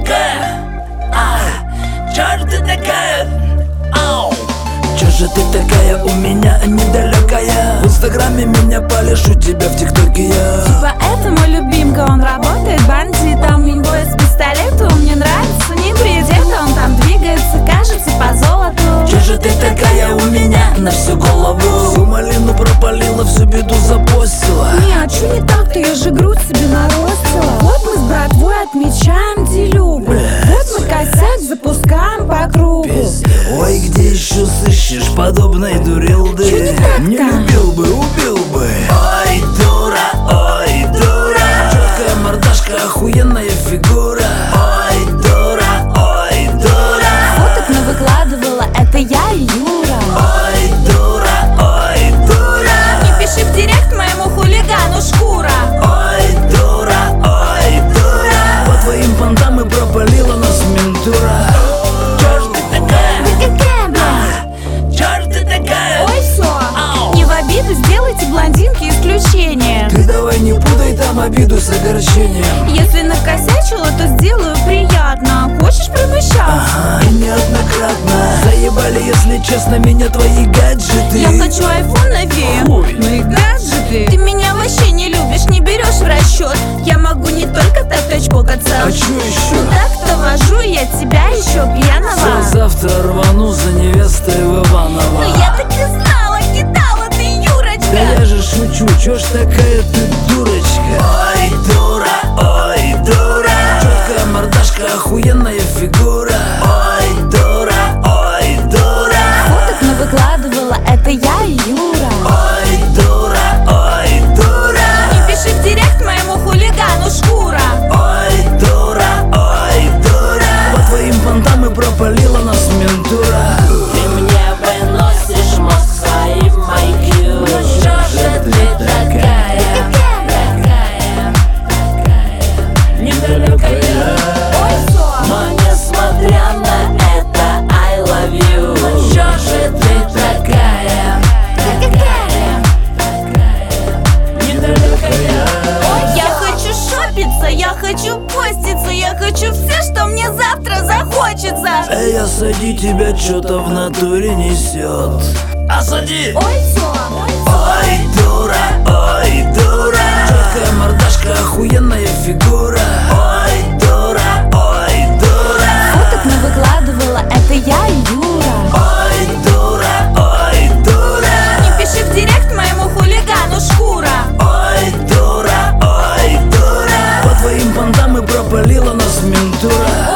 такая? Чё же ты такая? Чё же ты такая у меня недалекая? В инстаграме меня полишь, у тебя в тиктоке я. Типа это мой любимка, он работает бандитом. Имбой с пистолетом, мне нравится, не предета. Он там двигается, кажется, по золоту. Чё же ты такая у меня на всю голову? Всю малину пропалила, всю беду запостила. Не, а чё не так-то, я же грудь себе наростила. Вот мы с братвой отмечаем делюгу. Вот мы косяк запускаем по кругу. Ой, где еще сыщешь подобной дурилды? Чё не так-то? Не любил бы, убил бы. Ой, дура, ой, дура. Четкая мордашка, охуенная фигура. Ой, дура, ой, дура. Фоток навыкладывала, это я и Юра. Ой, дура, ой, дура. Не пиши в директ моему хулигану шкура. Ой, дура, ой, дура. По твоим понтам и пропалила нас ментура. Чё ж ты такая? Ты какая, бля? Чё ж ты такая? Ой, всё, не в обиду, сделайте блондинки исключение. Ты давай не путай там обиду с огорчением. Если накосячила, то сделаю приятно. Хочешь промыщаться? И неоднократно заебали, если честно, меня твои гаджеты. Я хочу айфон новее. Хуй. Ну и гаджеты. Ты меня вообще не любишь, не берешь в расчет. Я могу не только так чпокаться. А чё еще? Так-то вожу я тебя еще пьяного. Все, завтра рвану за невестой в Иваново. Ну я так и знала, кидала ты, Юрочка. Да я же шучу, чё ж такая ты дурочка? Ой, дура, ой, дура. Четкая мордашка, охуенная фигура. Ой, дура, ой, дура. Фоток навыкладывала, это я и Юра. Ой, дура, ой, дура. Не пиши в директ моему хулигану шкура. Ой, дура, ой, дура. По твоим понтам и пропалила нас ментура. Ты мне выносишь мозг своим IQ. Ну чё же ты такая? Недалекая. Ой, всё. Но несмотря на это, I love you. Ну чё же ты такая? Недалекая. Я хочу шопиться, я хочу поститься, я хочу все, что мне завтра захочется. Эй, осади, тебя что-то в натуре несет. Осади! Ой, всё. Ой, дура, ой, дура. Четкая мордашка, охуенная фигура. Ой, дура, ой, дура. Фоток навыкладывала, это я и Юра. Ой, дура, ой, дура. Не пиши в директ моему хулигану шкура. Ой, дура, ой, дура. По твоим понтам и пропалила нас ментура.